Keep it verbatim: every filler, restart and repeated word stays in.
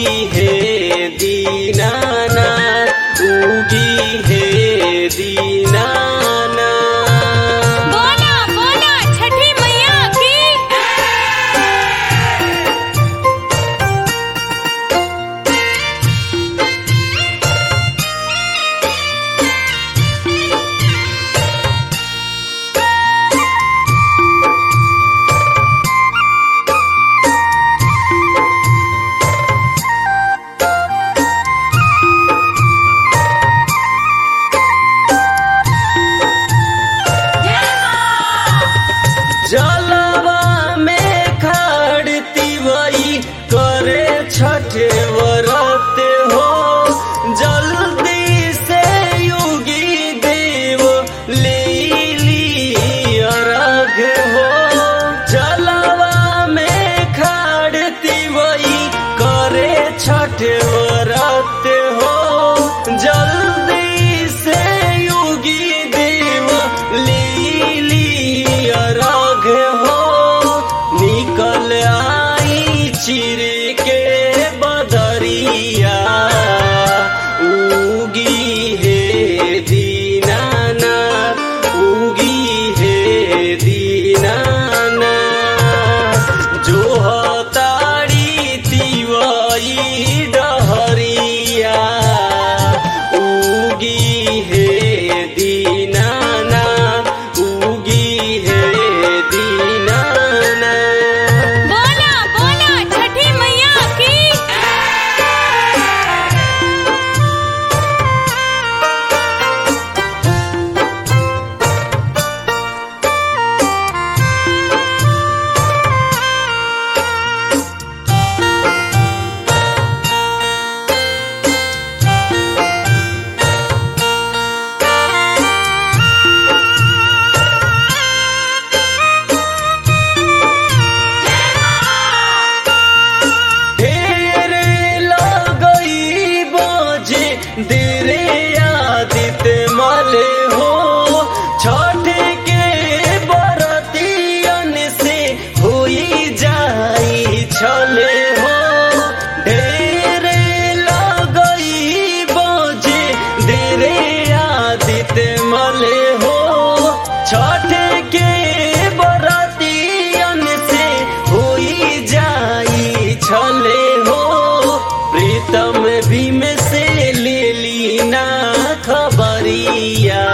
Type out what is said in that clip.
हे दीनानाथ उगी हे दीनानाथ। बोला बोला छठी मैया की। जलवा में खाड़ती वही करे छठ व्रत हो, जल्दी से युगी देव ले लिया अर्घ हो। जलवा में खाड़ती वही करे छठ व्रत हो, जल्दी से युगी देव ले लिया अर्घ हो। निकल आई चिर के बदरिया उगी हे दीनानाथ उगी हे दीनानाथ। जो हताड़ी तिवई डहरिया उगी हे दीनानाथ उगी हे दीनानाथ। बोला बोला छठी मैया की। ढेर लगई बजे देरे आदित मल हो, छठ के बरतियन से होई जाई छले हो। ढेर लगई बजे देरे आदित मल हो, छठ के बरतियन से होई जाई छले हो। प्रीतम भीम से ले ली ना खबरिया